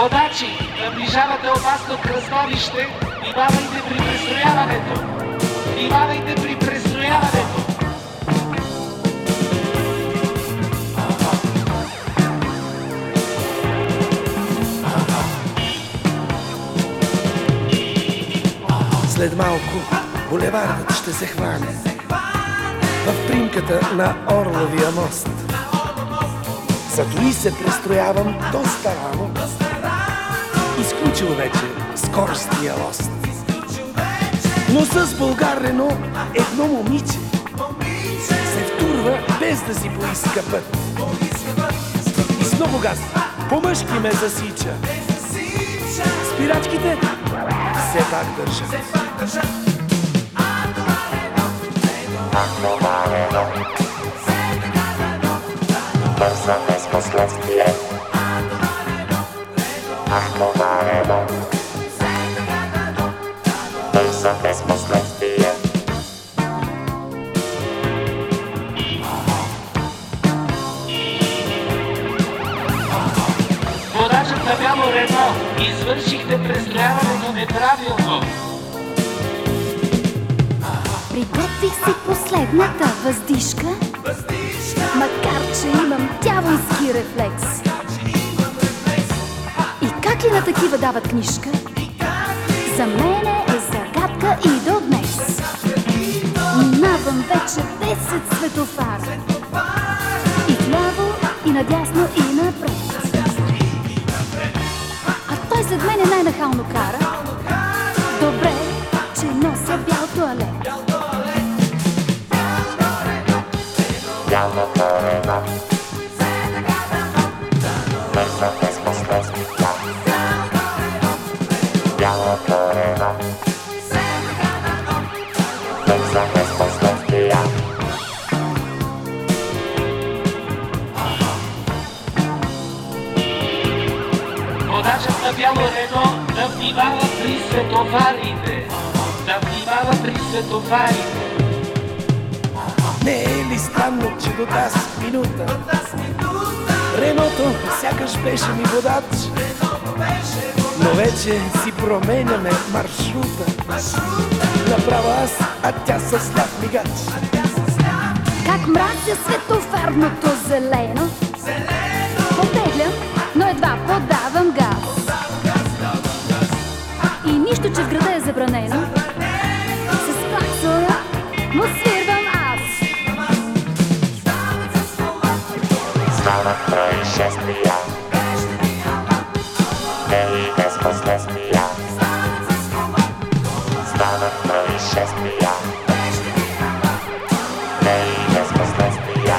Водачи, наближавате опасно кръстовище, внимавайте при престрояването! Внимавайте при престрояването! След малко булевардът ще се хване в примката на Орловия мост. Затова се престроявам доста рано. Изключил вече скоростния лост. Но с българено едно момиче се втурва без да си поиска път. И с много газ по-мъжки ме засича. Спирачките все пак държат. Бърза без последствие. Ахтоварено. Бърза без последствие. Водачът на бяло Рено, извършихте престрояването неправилно. Приготвих си последната въздишка, макар че имам дяволски рефлекс. И как ли на такива дават книжка? За мене е загадка и до днес. Минавам вече 10 светофара. И вляво, и надясно, и напред. А той след мене най-нахално кара. Добре, че нося бял тоалет. Бялото Рено. Бърза без последствия. Бялото Рено. Бърза без последствия. Водачът на бяло Рено да внимава при светофарите. Да внимава при светофарите. Не е ли странно, че до тази минута Реното сякаш беше ми водач, но вече си променяме маршрута. Направо аз, а тя със сляп мигач. Как мразя светофарното зелено. Потеглям, но едва подавам газ. И нищо, че в града е забранено. С клаксона му свирвам аз. Станат происшествия. Не и без последствия. Станат происшествия. Не и без последствия.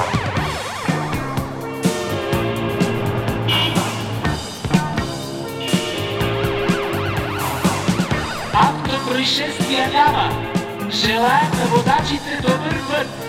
Автопроизшествия няма. Желаем на водачите добър път.